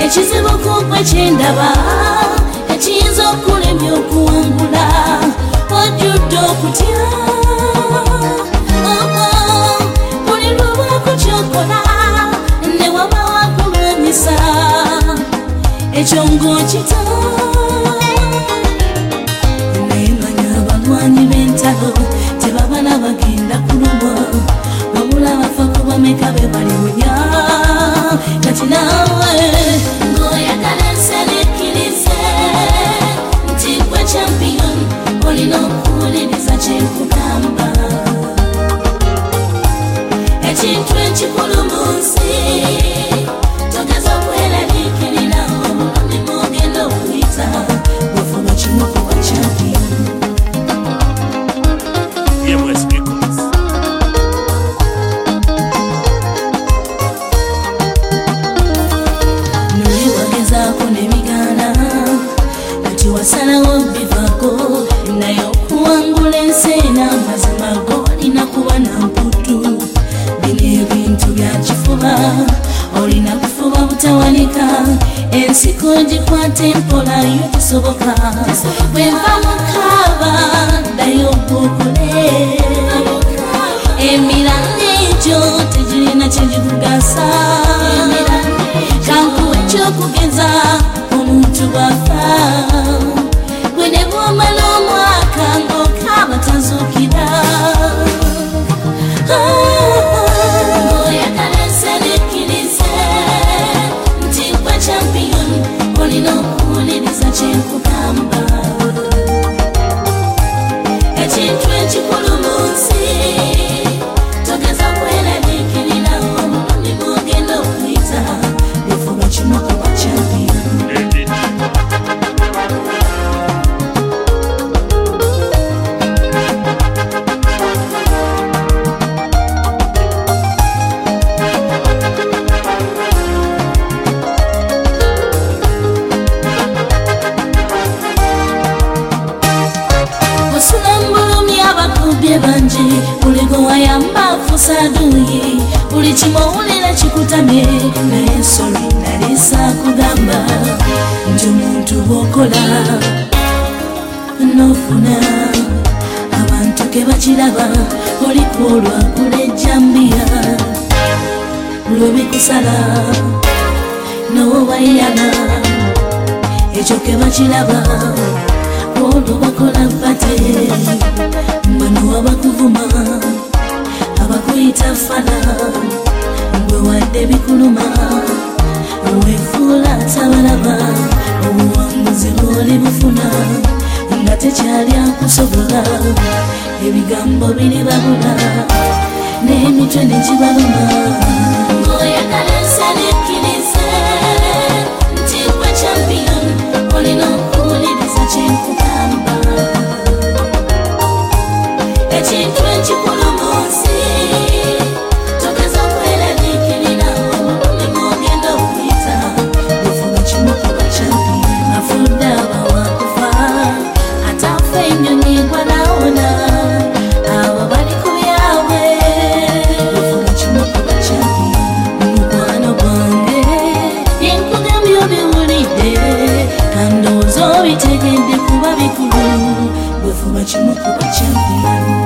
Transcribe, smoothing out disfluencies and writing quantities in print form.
ekizibu kugwe kyendaba ekiyinza okulemya okuwangula ojjudde okutya buli lwobako kyokola ne waba wakulwanyisa ekyo ng'okita naye manya abalwanyi b'entalo tebabala bagenda kulumwa wabula bafa kubameka be baliwonya kati naawe ng'oyagala enselekkirize nti gwe champion olina okuwuliriza kyenkugamba ekintu ekikulu mu nsi togeza okweraliikirira obulumi bw'ogenda okuyita bwefuna kimu kuba champion. Noli wagezaako n'ebigaana kati wasalawo bivaako naye okuwangula ensi n'amazima g'olina kuba na mputu. Bino ebintu bya kifuba olina kufuba butawanika ensiko gikwate mpola yo tesoboka bwe nva mukaaba ddayo gwokole emiranga egyo tegirina kyegikugasa kankuwa ekyokugeza omuntu bwafa gwe ne bwomala omwaka ng'okaaba tazuukira ng'oyagala enselekkirize nti gwe champion olina okuwuliriza kyenkugamba ekintu ekikulu mu nsi togeza kweraliikirira obulumi bw'ogenda okuyita bwefuba kimu kuba champion. Banji buligo wayamba afusa aduyi buli kimowulira kikutamye naye soli nalisa kugamba nti omuntu bw'okola n'ofuna abantu ke bakiraba oliko olwakula ejjambiya lwebikusala n'owayana ekyo ke bakiraba olwo bakola bate bano abakuvuma abakuyita fala gwe wadde bikuluma weefuula tabalaba obuwanguzi bw'oli bufuna nga tekyali akusobola ebigambo biri babula n'emitwe ne gibaluma ng'oyagala enselekkirize nti gwe champion olina okuwuliriza kyenkugamba ekintu ekikulu mu nsi togeza okweraliikirira obulumi bw'ogenda okuyita bwefuba kimu kuba champion. Afudde abawakufa ate afa ennyonyi egwa nawona abo bali ku byabwe bwefuba kimu kuba champion. Mukwano gwange byenkugambye obiwulidde kandowooza obitegedde kuba bikulu bwefuba kimu kuba champion.